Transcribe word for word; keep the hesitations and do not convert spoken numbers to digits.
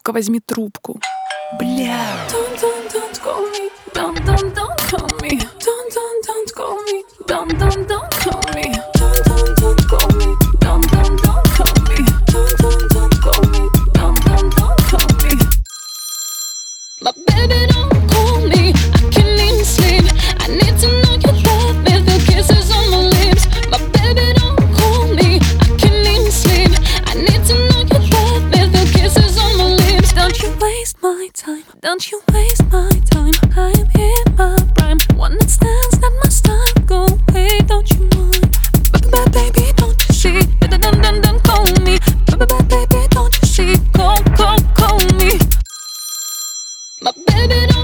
Только возьми трубку. Бля. Don't, don't, don't call me. Don't, don't, don't call me. Don't, don't, don't call me. Don't, don't, don't call me. Don't, don't, don't call me. Don't, don't, don't call me. Don't, don't, don't call me. Don't, don't, don't call me. My baby, don't call me. I can't even sleep. I need to know you love me. The kisses on my lips. My baby, don't call me. I can't even sleep. I need to know you love me. The kisses on my lips. Don't you waste my time. Don't you waste my time. I'm in my prime. One night stands, not my style. Go away, don't you mind? But baby, don't you see? Don't, don't, don't, don't call me. But baby, don't you see? Call, call, call me. My baby, don't